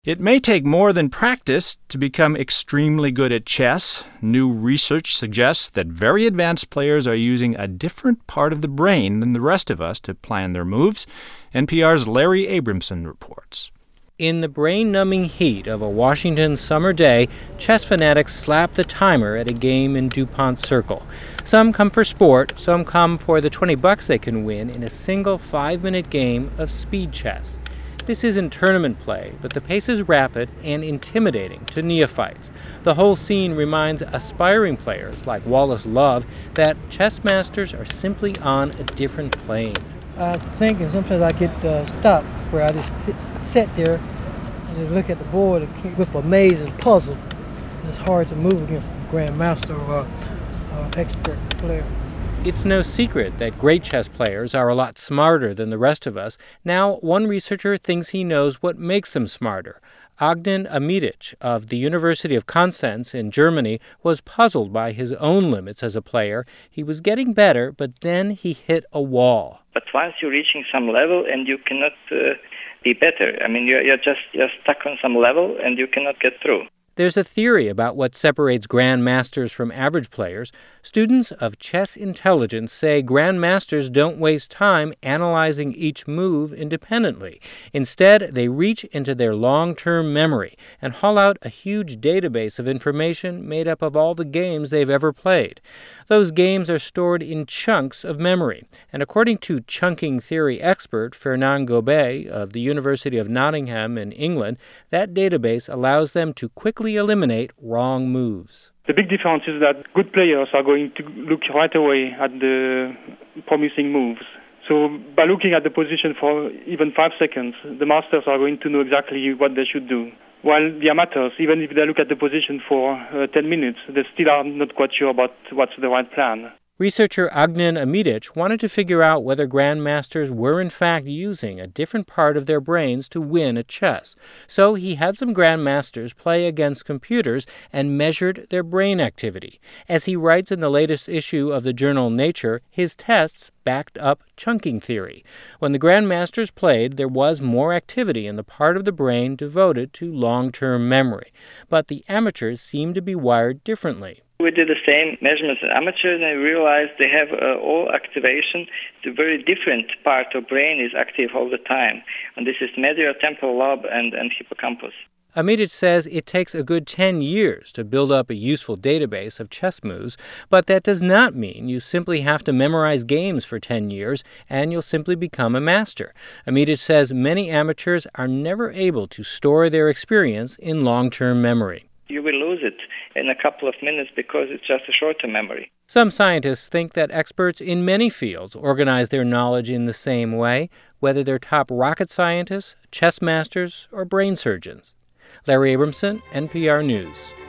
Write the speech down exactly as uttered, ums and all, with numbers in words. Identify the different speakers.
Speaker 1: It may take more than practice to become extremely good at chess. New research suggests that very advanced players are using a different part of the brain than the rest of us to plan their moves. N P R's Larry Abramson reports.
Speaker 2: In the brain-numbing heat of a Washington summer day, chess fanatics slap the timer at a game in DuPont Circle. Some come for sport, some come for the twenty bucks they can win in a single five-minute game of speed chess. This isn't tournament play, but the pace is rapid and intimidating to neophytes. The whole scene reminds aspiring players like Wallace Love that chess masters are simply on a different plane.
Speaker 3: I think and sometimes I get uh, stuck where I just sit, sit there and just look at the board and keep with a maze and puzzle. It's hard to move against a grandmaster or an expert player.
Speaker 2: It's no secret that great chess players are a lot smarter than the rest of us. Now, one researcher thinks he knows what makes them smarter. Ogden Amidic of the University of Konstanz in Germany was puzzled by his own limits as a player. He was getting better, but then he hit a wall.
Speaker 4: But once you're reaching some level and you cannot uh, be better, I mean, you're, you're just you're stuck on some level and you cannot get through.
Speaker 2: There's a theory about what separates grandmasters from average players. Students of chess intelligence say grandmasters don't waste time analyzing each move independently. Instead, they reach into their long-term memory and haul out a huge database of information made up of all the games they've ever played. Those games are stored in chunks of memory, and according to chunking theory expert Fernand Gobet of the University of Nottingham in England, that database allows them to quickly eliminate wrong moves.
Speaker 5: The big difference is that good players are going to look right away at the promising moves. So by looking at the position for even five seconds, the masters are going to know exactly what they should do. While the amateurs, even if they look at the position for uh, ten minutes, they still are not quite sure about what's the right plan.
Speaker 2: Researcher Ogden Amidic wanted to figure out whether grandmasters were in fact using a different part of their brains to win at chess. So he had some grandmasters play against computers and measured their brain activity. As he writes in the latest issue of the journal Nature, his tests backed up chunking theory. When the grandmasters played, there was more activity in the part of the brain devoted to long-term memory. But the amateurs seemed to be wired differently.
Speaker 4: We did the same measurements as amateurs, and I realized they have uh, all activation. The very different part of brain is active all the time, and this is medial temporal lobe and, and hippocampus.
Speaker 2: Amidic says it takes a good ten years to build up a useful database of chess moves, but that does not mean you simply have to memorize games for ten years and you'll simply become a master. Amidic says many amateurs are never able to store their experience in long-term memory.
Speaker 4: You will lose it in a couple of minutes because it's just a short-term memory.
Speaker 2: Some scientists think that experts in many fields organize their knowledge in the same way, whether they're top rocket scientists, chess masters, or brain surgeons. Larry Abramson, N P R News.